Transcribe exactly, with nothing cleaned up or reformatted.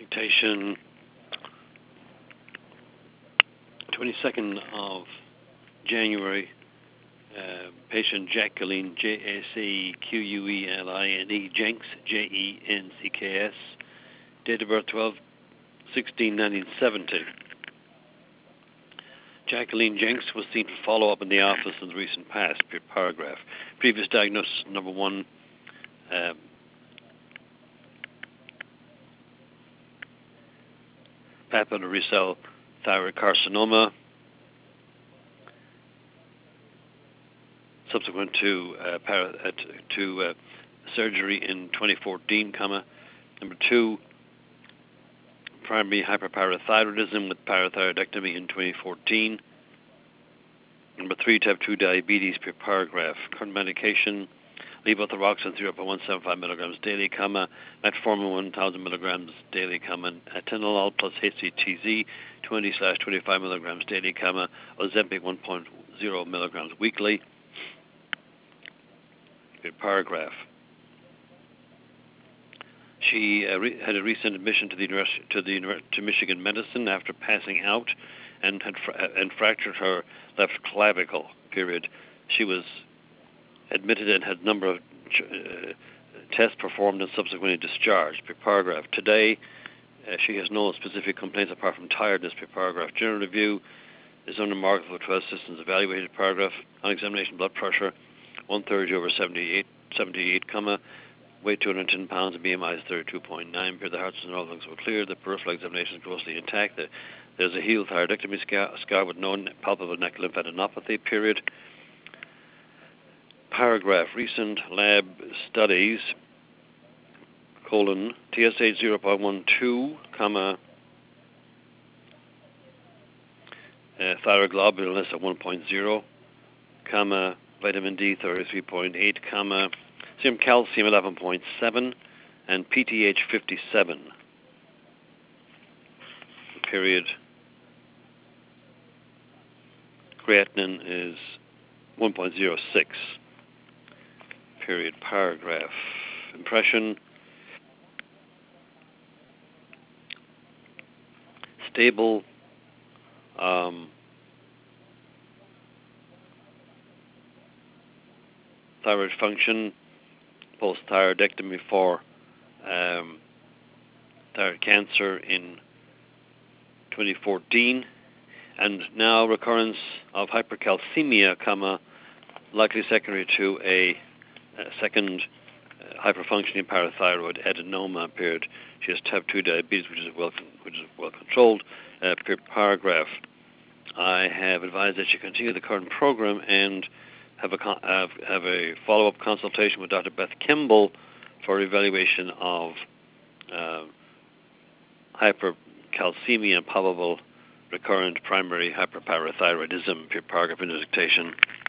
Dictation twenty-second of January. Uh, patient Jacqueline, J A C Q U E L I N E, Jenks, J E N C K S. Date of birth twelve sixteen nineteen seventy. Jacqueline Jenks was seen to follow up in the office in the recent past. Paragraph. Previous diagnosis number one. Um, papillary cell thyroid carcinoma, subsequent to uh, para, uh, to uh, surgery in twenty fourteen, comma. Number two, primary hyperparathyroidism with parathyroidectomy in twenty fourteen. Number three, type two diabetes, per paragraph. Current medication, levothyroxine zero point one seven five milligrams daily, comma, metformin one thousand milligrams daily, comma, atenolol plus H C T Z twenty slash twenty-five milligrams daily, comma, Ozempic one point zero milligrams weekly. Per paragraph. She uh, re- had a recent admission to the university, to the University, to Michigan Medicine after passing out, and had fra- and fractured her left clavicle. Period. She was admitted and had a number of uh, tests performed and subsequently discharged. Per paragraph. Today, uh, she has no specific complaints apart from tiredness. Per paragraph. General review is unremarkable for twelve systems evaluated. Paragraph. On examination, blood pressure one thirty over seventy-eight, seventy-eight, comma. Weight two hundred ten pounds, and B M I is thirty-two point nine. The hearts and all lungs were clear. The peripheral examination is grossly intact. The, there's a healed thyroidectomy scar, scar with no palpable neck lymphadenopathy. Period. Paragraph. Recent lab studies, colon, T S H zero point one two, comma, uh, thyroglobulin less than one point zero, comma, vitamin D thirty-three point eight, comma, serum calcium eleven point seven, and P T H fifty-seven. Period. Creatinine is one point zero six. Period. Paragraph. Impression. Stable. Um, thyroid function. Post-thyroidectomy for um, thyroid cancer in twenty fourteen, and now recurrence of hypercalcemia, comma, likely secondary to a, a second uh, hyperfunctioning parathyroid adenoma. Period. She has type two diabetes, which is well which is well controlled. Uh, per paragraph. I have advised that she continue the current program and have a con- have, have a follow-up consultation with Doctor Beth Kimball for evaluation of uh, hypercalcemia and probable recurrent primary hyperparathyroidism. Per paragraph in the dictation.